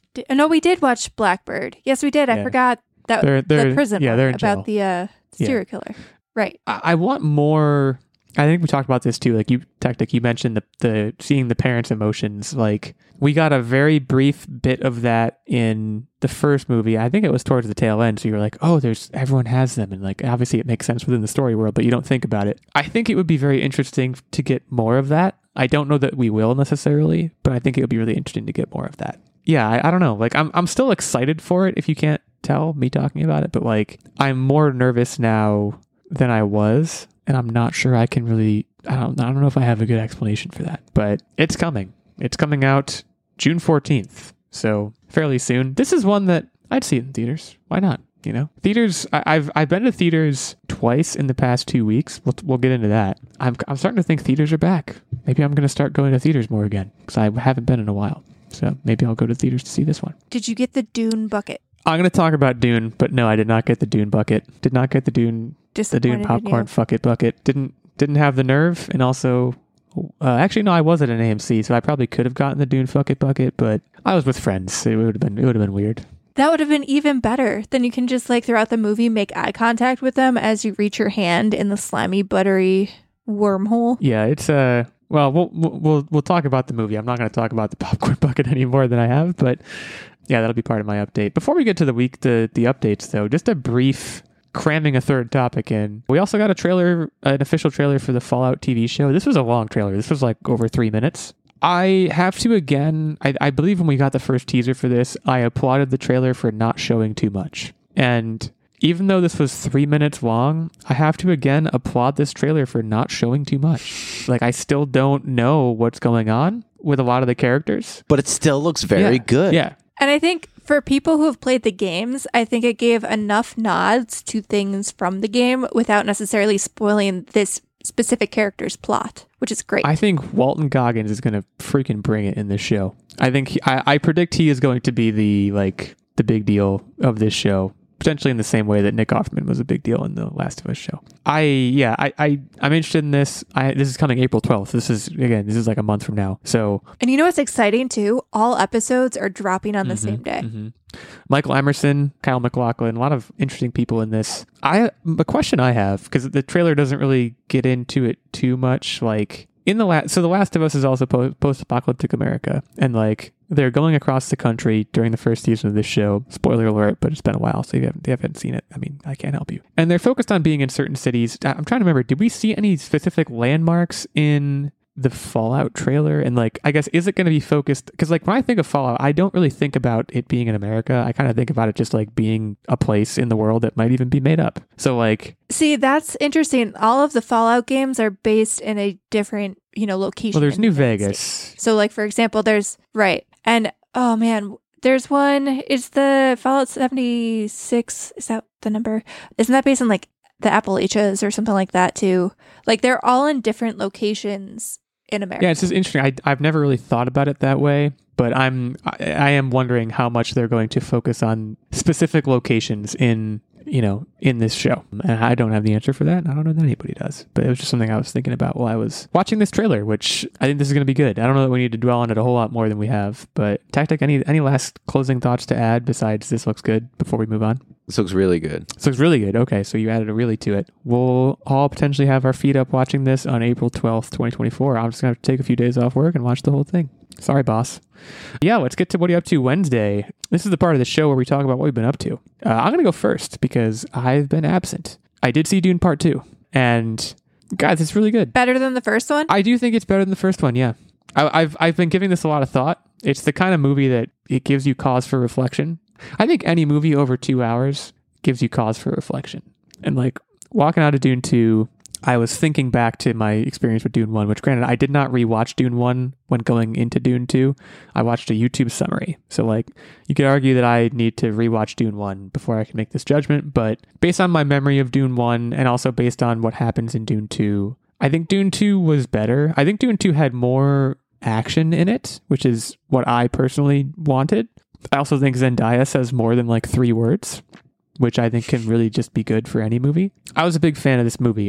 we did watch Blackbird. Yes, we did. I Yeah. forgot that They're the prison yeah, one they're in about jail. the serial killer. Right. I want more. I think we talked about this too. Like you mentioned the seeing the parents' emotions. Like we got a very brief bit of that in the first movie. I think it was towards the tail end. So you're like, oh, everyone has them, and like obviously it makes sense within the story world, but you don't think about it. I think it would be very interesting to get more of that. I don't know that we will necessarily, but I think it would be really interesting to get more of that. Yeah, I don't know. Like I'm still excited for it. If you can't tell me talking about it, but like I'm more nervous now than I was. And I'm not sure I can really, I don't know if I have a good explanation for that, but it's coming. It's coming out June 14th. So fairly soon. This is one that I'd see in theaters. Why not? You know, theaters, I've been to theaters twice in the past 2 weeks. We'll get into that. I'm starting to think theaters are back. Maybe I'm going to start going to theaters more again because I haven't been in a while. So maybe I'll go to theaters to see this one. Did you get the Dune bucket? I'm going to talk about Dune, but no, I did not get the Dune bucket. Did not get the Dune Disappointed in popcorn you. fuck it bucket. Didn't have the nerve, and also actually no, I was at an AMC, so I probably could have gotten the Dune fuck it bucket, but I was with friends. It would have been weird. That would have been even better. Then you can just like throughout the movie make eye contact with them as you reach your hand in the slimy, buttery wormhole. Yeah, it's well, we'll talk about the movie. I'm not going to talk about the popcorn bucket any more than I have, but yeah, that'll be part of my update. Before we get to the updates though, just a brief cramming a third topic in. We also got an official trailer for the Fallout TV show. This was a long trailer. This was like over 3 minutes. I have to again, I believe when we got the first teaser for this, I applauded the trailer for not showing too much. And even though this was 3 minutes long, I have to again applaud this trailer for not showing too much. Like I still don't know what's going on with a lot of the characters. But it still looks very good. Yeah. And I think for people who have played the games, I think it gave enough nods to things from the game without necessarily spoiling this specific character's plot, which is great. I think Walton Goggins is going to freaking bring it in this show. I think I predict he is going to be the big deal of this show, potentially in the same way that Nick Offerman was a big deal in the Last of Us show. I'm interested in this. This is coming April 12th. This is like a month from now. So, and you know what's exciting too? All episodes are dropping on the same day. Michael Emerson, Kyle MacLachlan, a lot of interesting people in this. The question I have, because the trailer doesn't really get into it too much, like in the Last of Us is also post-apocalyptic America, and like they're going across the country during the first season of this show. Spoiler alert, but it's been a while, so you haven't seen it. I mean, I can't help you. And they're focused on being in certain cities. I'm trying to remember, did we see any specific landmarks in the Fallout trailer? And like, I guess, is it going to be focused? Because like when I think of Fallout, I don't really think about it being in America. I kind of think about it just like being a place in the world that might even be made up. So like, see, that's interesting. All of the Fallout games are based in a different, location. well, there's in the New United Vegas. States. So like, for example, there's and oh man, there's one. Is the Fallout 76? Is that the number? Isn't that based on like the Appalachians or something like that too? Like they're all in different locations in America. Yeah, it's just interesting. I've never really thought about it that way, but I am wondering how much they're going to focus on specific locations in this show. And I don't have the answer for that. And I don't know that anybody does, but it was just something I was thinking about while I was watching this trailer, which I think this is going to be good. I don't know that we need to dwell on it a whole lot more than we have, but Tactic, any last closing thoughts to add besides this looks good before we move on? This looks really good. This looks really good. Okay, so you added a really to it. We'll all potentially have our feet up watching this on April 12th, 2024. I'm just going to take a few days off work and watch the whole thing. Sorry, boss. Yeah, let's get to what are you up to Wednesday. This is the part of the show where we talk about what we've been up to. I'm going to go first because I've been absent. I did see Dune Part 2, and guys, it's really good. Better than the first one? I do think it's better than the first one, yeah. I've been giving this a lot of thought. It's the kind of movie that it gives you cause for reflection. I think any movie over 2 hours gives you cause for reflection. And like walking out of Dune 2, I was thinking back to my experience with Dune 1, which granted, I did not rewatch Dune 1 when going into Dune 2. I watched a YouTube summary. So like you could argue that I need to rewatch Dune 1 before I can make this judgment. But based on my memory of Dune 1 and also based on what happens in Dune 2, I think Dune 2 was better. I think Dune 2 had more action in it, which is what I personally wanted. I also think Zendaya says more than like 3 words, which I think can really just be good for any movie. I was a big fan of this movie.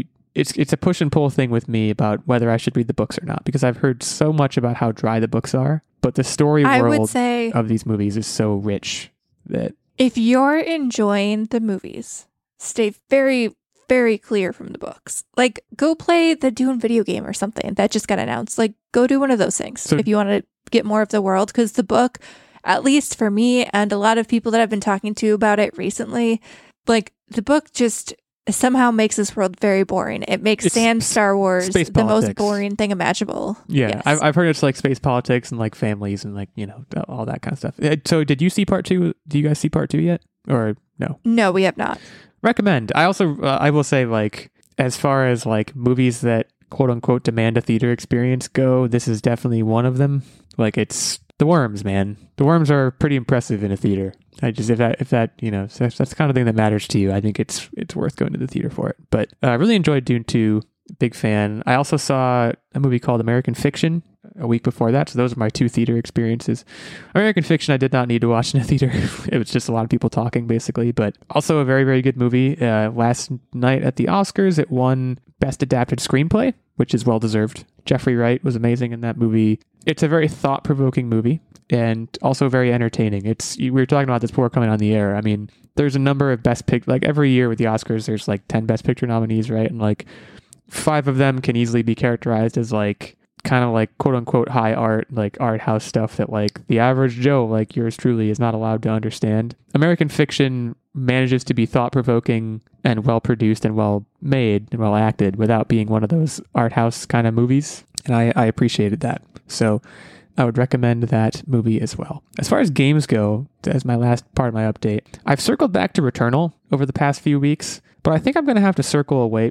It's a push and pull thing with me about whether I should read the books or not, because I've heard so much about how dry the books are, but the story I would world say of these movies is so rich that if you're enjoying the movies, stay very, very clear from the books. Like, go play the Dune video game or something that just got announced. Like, go do one of those things if you want to get more of the world, because the book, at least for me and a lot of people that I've been talking to about it recently, like, the book just somehow makes this world very boring. It makes Star Wars space the most politics. boring thing imaginable. yeah, Yes. I've heard it's like space politics and like families and like, all that kind of stuff. So did you see part 2? Do you guys see part 2 yet? Or no? No, we have not. Recommend. I also, I will say, like, as far as like movies that quote unquote demand a theater experience go, this is definitely one of them. Like, it's The Worms, man. The Worms are pretty impressive in a theater. If that so that's the kind of thing that matters to you, I think it's worth going to the theater for it. But I really enjoyed Dune 2. Big fan. I also saw a movie called American Fiction a week before that. So those are my 2 theater experiences. American Fiction, I did not need to watch in a theater. It was just a lot of people talking, basically. But also a very, very good movie. Last night at the Oscars, it won Best Adapted Screenplay, which is well-deserved. Jeffrey Wright was amazing in that movie. It's a very thought-provoking movie and also very entertaining. We were talking about this before coming on the air. I mean, there's a number of like every year with the Oscars, there's like 10 Best Picture nominees, right? And like 5 of them can easily be characterized as like kind of like quote unquote high art, like art house stuff that like the average Joe, like yours truly, is not allowed to understand. American Fiction manages to be thought-provoking and well-produced and well-made and well-acted without being one of those art house kind of movies. And I appreciated that. So I would recommend that movie as well. As far as games go, as my last part of my update, I've circled back to Returnal over the past few weeks, but I think I'm going to have to circle away.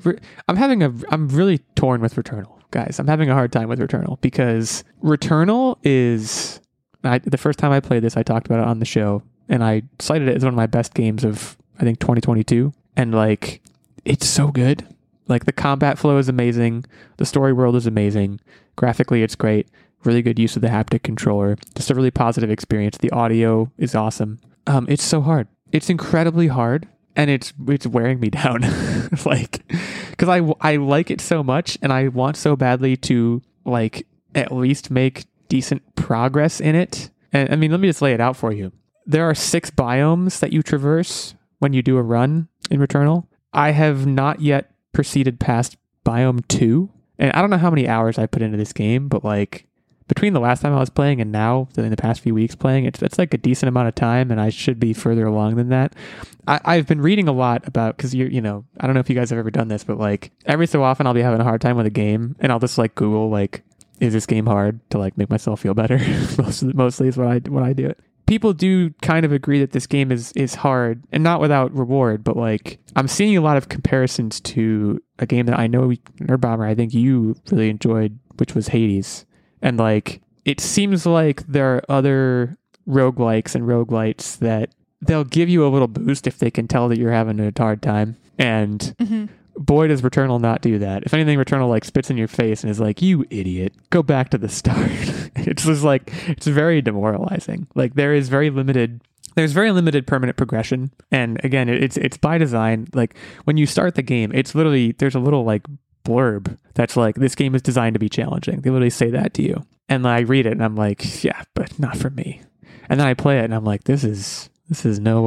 I'm really torn with Returnal, guys. I'm having a hard time with Returnal because Returnal is, the first time I played this, I talked about it on the show, and I cited it as one of my best games of, I think, 2022. And like, it's so good. Like, the combat flow is amazing. The story world is amazing. Graphically, it's great. Really good use of the haptic controller. Just a really positive experience. The audio is awesome. It's so hard. It's incredibly hard, and it's wearing me down. Like, because I like it so much, and I want so badly to like at least make decent progress in it. And I mean, let me just lay it out for you. There are 6 biomes that you traverse when you do a run in Returnal. I have not yet proceeded past biome 2, and I don't know how many hours I put into this game, but like, between the last time I was playing and now, in the past few weeks playing, it's like a decent amount of time, and I should be further along than that. I've been reading a lot about, because I don't know if you guys have ever done this, but like every so often I'll be having a hard time with a game, and I'll just like Google like, is this game hard, to like make myself feel better. Mostly is what I do it. People do kind of agree that this game is hard, and not without reward, but like I'm seeing a lot of comparisons to a game that I know Nerd Bomber, I think you really enjoyed, which was Hades. And like, it seems like there are other roguelikes and roguelites that they'll give you a little boost if they can tell that you're having a hard time. And boy, does Returnal not do that. If anything, Returnal like spits in your face and is like, you idiot, go back to the start. It's just like, it's very demoralizing. Like, there's very limited permanent progression. And again, it's by design. Like, when you start the game, it's literally, there's a little like blurb that's like, this game is designed to be challenging. They literally say that to you. And then I read it and I'm like, yeah, but not for me. And then I play it and I'm like, this is no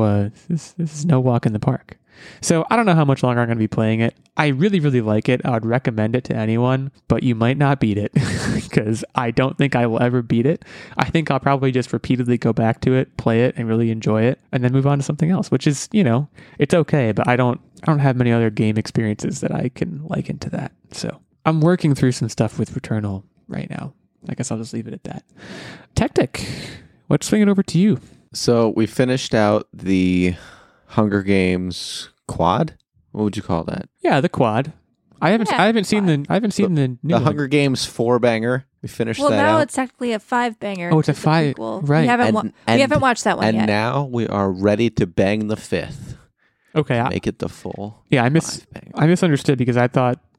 walk in the park. So I don't know how much longer I'm going to be playing it. I really, really like it. I would recommend it to anyone, but you might not beat it because I don't think I will ever beat it. I think I'll probably just repeatedly go back to it, play it, and really enjoy it, and then move on to something else, which is, it's okay, but I don't have many other game experiences that I can liken to that. So I'm working through some stuff with Returnal right now. I guess I'll just leave it at that. Tactic, let's swing it over to you. So we finished out the Hunger Games quad. What would you call that? Yeah, the quad. I haven't seen the new the Hunger Games 4-banger. We finished that out. Well, now it's technically a 5-banger. Oh, it's a 5, right? We haven't watched that one yet. And now we are ready to bang the 5th. Okay, Make it the full. Yeah, I misunderstood because I thought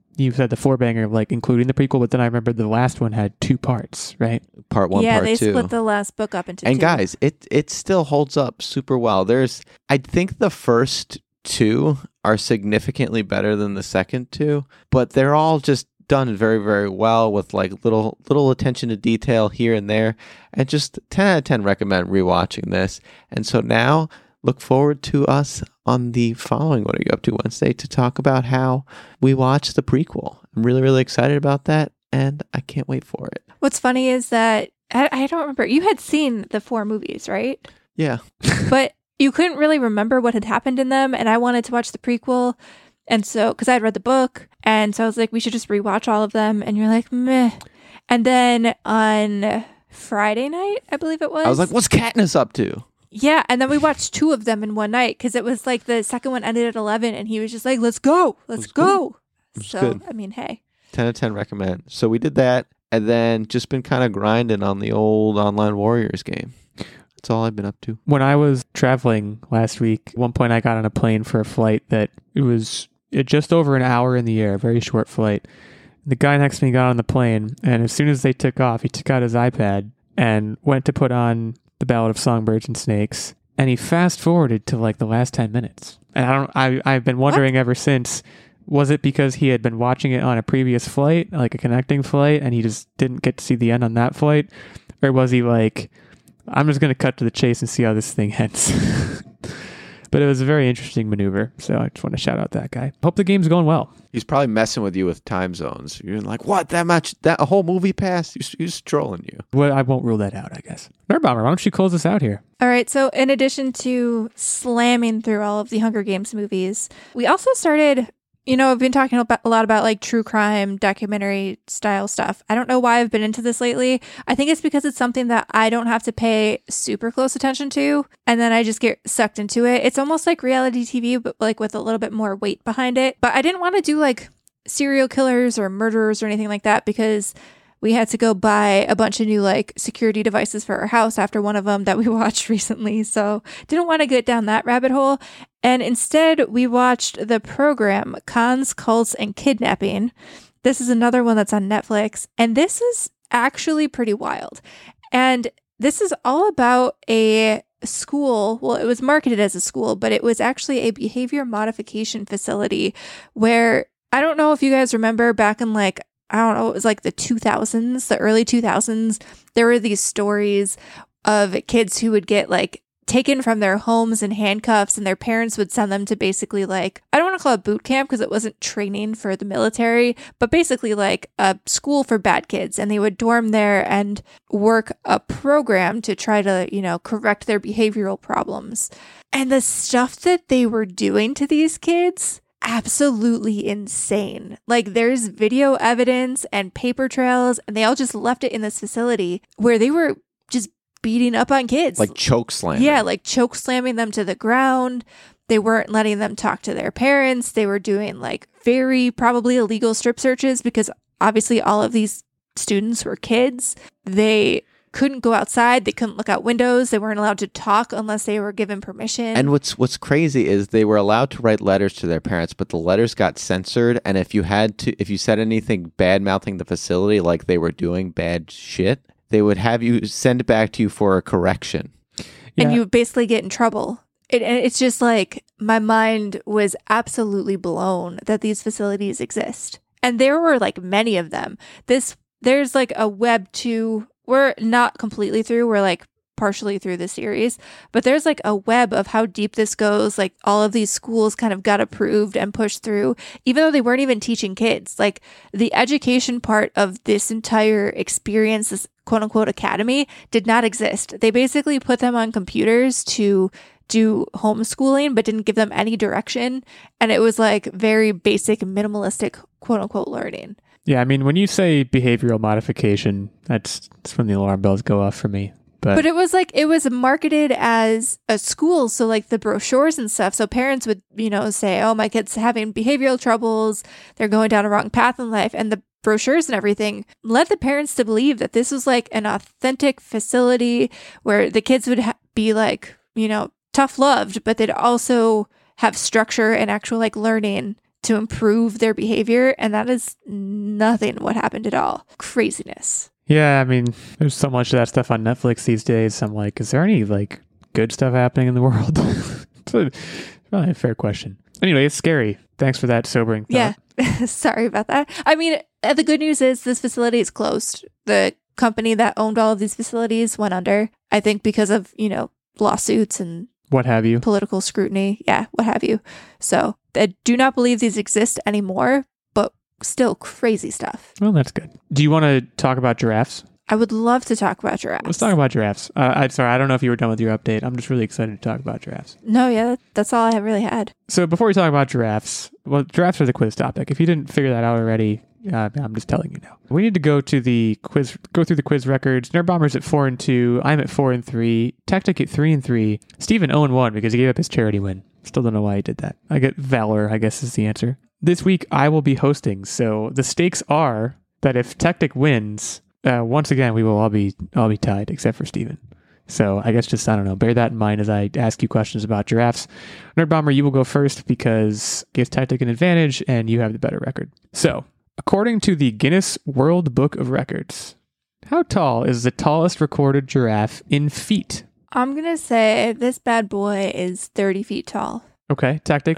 you said the four banger, like including the prequel, but then I remember the last one had 2 parts, right? Part 1, yeah, part 2. they split the last book up into And 2. guys, it still holds up super well. I think the first 2 are significantly better than the second 2, but they're all just done very, very well with like little attention to detail here and there. And just 10 out of 10 recommend rewatching this. And so now look forward to us on the following What Are You Up To Wednesday to talk about how we watched the prequel. I'm really, really excited about that, and I can't wait for it. What's funny is that I don't remember. You had seen the 4 movies, right? Yeah. But you couldn't really remember what had happened in them, and I wanted to watch the prequel. And so, because I had read the book, and so I was like, we should just rewatch all of them. And you're like, meh. And then on Friday night, I believe it was. I was like, what's Katniss up to? Yeah, and then we watched 2 of them in one night because it was like the second one ended at 11, and he was just like, let's go. Let's go. So, good. I mean, hey. 10 out of 10 recommend. So we did that, and then just been kind of grinding on the old Online Warriors game. That's all I've been up to. When I was traveling last week, at one point I got on a plane for a flight that it was just over an hour in the air, very short flight. The guy next to me got on the plane, and as soon as they took off, he took out his iPad and went to put on The Ballad of Songbirds and Snakes, and he fast forwarded to like the last 10 minutes. And I've been wondering ever since, was it because he had been watching it on a previous flight, like a connecting flight, and he just didn't get to see the end on that flight? Or was he like, I'm just going to cut to the chase and see how this thing ends? But it was a very interesting maneuver, so I just want to shout out that guy. Hope the game's going well. He's probably messing with you with time zones. You're like, what? That a whole movie passed? He's trolling you. Well, I won't rule that out, I guess. Nerdbomber, why don't you close us out here? All right, so in addition to slamming through all of the Hunger Games movies, we also started, I've been talking a lot about like true crime, documentary style stuff. I don't know why I've been into this lately. I think it's because it's something that I don't have to pay super close attention to, and then I just get sucked into it. It's almost like reality TV, but like with a little bit more weight behind it. But I didn't want to do like serial killers or murderers or anything like that because we had to go buy a bunch of new like security devices for our house after one of them that we watched recently. So didn't want to get down that rabbit hole. And instead we watched the program Cons, Cults, and Kidnapping. This is another one that's on Netflix. And this is actually pretty wild. And this is all about a school. Well, it was marketed as a school, but it was actually a behavior modification facility where, I don't know if you guys remember back in like, I don't know, it was like the 2000s, the early 2000s. There were these stories of kids who would get like taken from their homes in handcuffs, and their parents would send them to basically like, I don't want to call it boot camp because it wasn't training for the military, but basically like a school for bad kids. And they would dorm there and work a program to try to, correct their behavioral problems. And the stuff that they were doing to these kids, absolutely insane. Like there's video evidence and paper trails, and they all just left it in this facility where they were just beating up on kids. Like choke slamming. Yeah, like choke slamming them to the ground. They weren't letting them talk to their parents. They were doing like very probably illegal strip searches because obviously all of these students were kids. They couldn't go outside. They couldn't look out windows. They weren't allowed to talk unless they were given permission. And what's crazy is they were allowed to write letters to their parents, but the letters got censored. And if you said anything bad mouthing the facility, like they were doing bad shit, they would have you send it back to you for a correction. And you would basically get in trouble. It's just like my mind was absolutely blown that these facilities exist. And there were like many of them. There's like a Web 2. We're not completely through. We're like partially through the series, but there's like a web of how deep this goes. Like all of these schools kind of got approved and pushed through, even though they weren't even teaching kids. Like the education part of this entire experience, this quote unquote academy, did not exist. They basically put them on computers to do homeschooling, but didn't give them any direction. And it was like very basic, minimalistic quote unquote learning. Yeah, I mean, when you say behavioral modification, that's when the alarm bells go off for me. But it was marketed as a school. So like the brochures and stuff. So parents would, say, oh, my kid's having behavioral troubles. They're going down a wrong path in life. And the brochures and everything led the parents to believe that this was like an authentic facility where the kids would be like, tough loved, but they'd also have structure and actual like learning to improve their behavior, and that is nothing what happened at all. Craziness. Yeah, I mean, there's so much of that stuff on Netflix these days. I'm like, is there any like good stuff happening in the world? It's probably a fair question. Anyway, it's scary. Thanks for that sobering thought. Yeah. Sorry about that. I mean, the good news is this facility is closed. The company that owned all of these facilities went under, I think because of, lawsuits and What have you? political scrutiny. Yeah, what have you. So I do not believe these exist anymore, but still crazy stuff. Well, that's good. Do you want to talk about giraffes? I would love to talk about giraffes. Let's talk about giraffes. I'm sorry, I don't know if you were done with your update. I'm just really excited to talk about giraffes. No, yeah, that's all I have really had. So before we talk about giraffes, well, giraffes are the quiz topic. If you didn't figure that out already, I'm just telling you now. We need to go through the quiz records. Nerd Bomber's at 4-2. I'm at 4-3. Tactic at 3-3. Steven 0-1 because he gave up his charity win. Still don't know why he did that. I get Valor, I guess is the answer. This week I will be hosting, so the stakes are that if Tactic wins, once again we will all be tied except for Steven. So I guess I don't know, bear that in mind as I ask you questions about giraffes. Nerd Bomber, you will go first because it gives Tactic an advantage and you have the better record. So, according to the Guinness World Book of Records, how tall is the tallest recorded giraffe in feet? I'm going to say this bad boy is 30 feet tall. Okay, Tactic.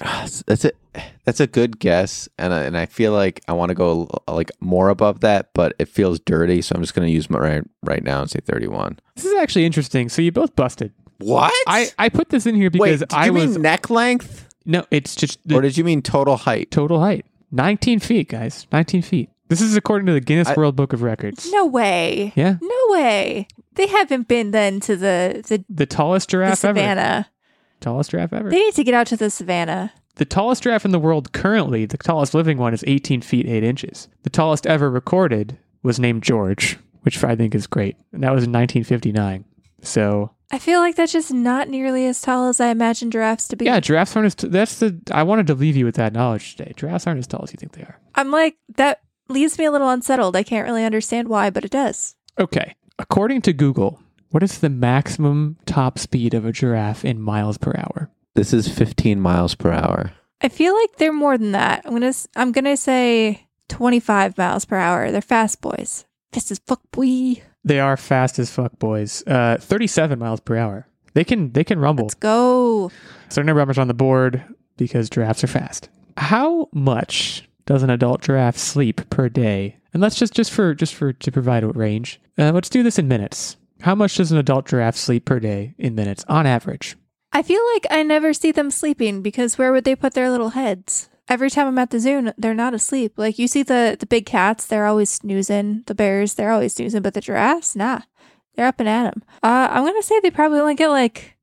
That's a good guess, and I feel like I want to go like more above that, but it feels dirty, so I'm just going to use my right now and say 31. This is actually interesting. So you both busted. What? I put this in here because Wait, did you mean neck length? No, it's just Or did you mean total height? Total height. 19 feet, guys. 19 feet. This is according to the Guinness World Book of Records. No way. Yeah. No way. They haven't been then to the tallest giraffe the savannah. ever. Tallest giraffe ever. They need to get out to the savannah. The tallest giraffe in the world currently, the tallest living one, is 18 feet 8 inches. The tallest ever recorded was named George, which I think is great. And that was in 1959. So I feel like that's just not nearly as tall as I imagine giraffes to be. yeah, giraffes aren't I wanted to leave you with that knowledge today. Giraffes aren't as tall as you think they are. I'm like, that leaves me a little unsettled. I can't really understand why, but it does. Okay. According to Google, what is the maximum top speed of a giraffe in miles per hour? This is 15 miles per hour. I feel like they're more than that. I'm gonna say 25 miles per hour. They're fast boys. Fast as fuck, boy. They are fast as fuck, boys. 37 miles per hour. They can rumble. Let's go. So Nerd Bomber's on the board because giraffes are fast. How much does an adult giraffe sleep per day? And let's just to provide a range. Let's do this in minutes. How much does an adult giraffe sleep per day in minutes on average? I feel like I never see them sleeping because where would they put their little heads? Every time I'm at the zoo, they're not asleep. Like you see the big cats, they're always snoozing. The bears, they're always snoozing. But the giraffes, nah, they're up and at 'em. I'm going to say they probably only get like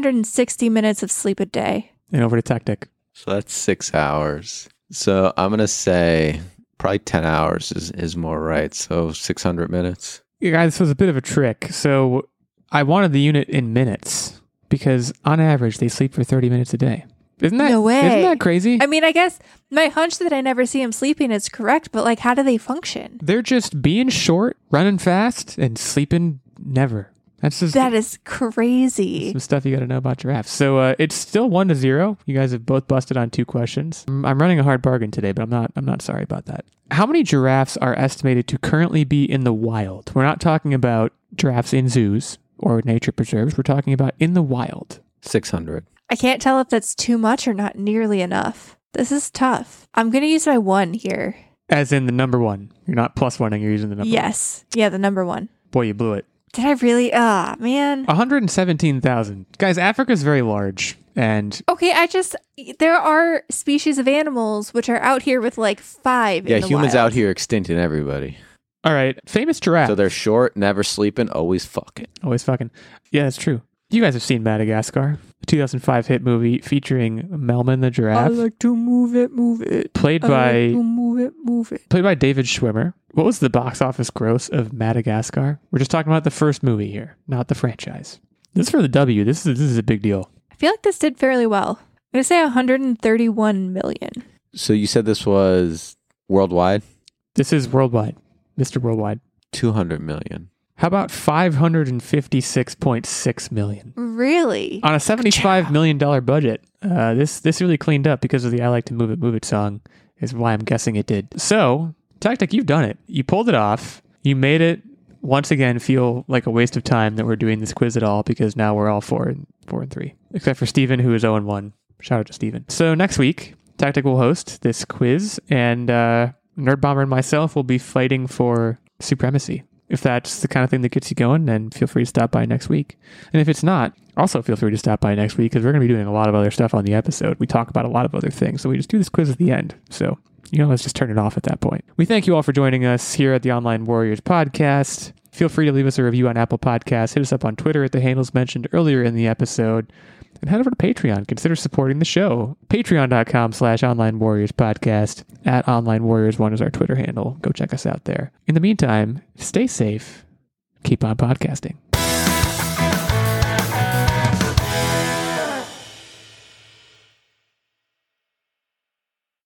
360 minutes of sleep a day. And over to Tactic. So that's 6 hours. So I'm going to say probably 10 hours is more right. So 600 minutes. You guys, this was a bit of a trick. So I wanted the unit in minutes because on average they sleep for 30 minutes a day. Isn't that, No way. Isn't that crazy? I mean, I guess my hunch that I never see them sleeping is correct, but like, how do they function? They're just being short, running fast, and sleeping never. That is crazy. Some stuff you got to know about giraffes. So it's still 1-0. You guys have both busted on 2 questions. I'm running a hard bargain today, but I'm not sorry about that. How many giraffes are estimated to currently be in the wild? We're not talking about giraffes in zoos or nature preserves. We're talking about in the wild. 600. I can't tell if that's too much or not nearly enough. This is tough. I'm going to use my 1 here. As in the number 1. You're not +1ing, you're using the number 1. Yes. Yeah, the number 1. Boy, you blew it. Did I really? Man. 117,000. Guys, Africa's very large. And Okay, there are species of animals which are out here with like 5 Yeah, in the humans wild. out here extincting everybody. all right, famous giraffe. So they're short, never sleeping, always fucking. Always fucking. Yeah, that's true. You guys have seen Madagascar, a 2005 hit movie featuring Melman the giraffe. I like to move it. Played I by like to move it. played by David Schwimmer. What was the box office gross of Madagascar? We're just talking about the first movie here, not the franchise. This is for the W. This is a big deal. I feel like this did fairly well. I'm going to say 131 million. So you said this was worldwide? This is worldwide. Mr. Worldwide. 200 million. How about $556.6 million? Really? On a $75 million budget. This really cleaned up because of the I Like to Move It song, is why I'm guessing it did. So, Tactic, you've done it. You pulled it off. You made it once again feel like a waste of time that we're doing this quiz at all, because now we're all 4 and 3. Except for Steven, who is 0 and 1. Shout out to Steven. So next week, Tactic will host this quiz, and Nerd Bomber and myself will be fighting for supremacy. If that's the kind of thing that gets you going, then feel free to stop by next week. And if it's not, also feel free to stop by next week, because we're going to be doing a lot of other stuff on the episode. We talk about a lot of other things, so we just do this quiz at the end. So, let's just turn it off at that point. We thank you all for joining us here at the Online Warriors podcast. Feel free to leave us a review on Apple Podcasts. Hit us up on Twitter at the handles mentioned earlier in the episode. And head over to Patreon. Consider supporting the show. Patreon.com/Online Warriors podcast. At Online Warriors 1 is our Twitter handle. Go check us out there. In the meantime, stay safe. Keep on podcasting.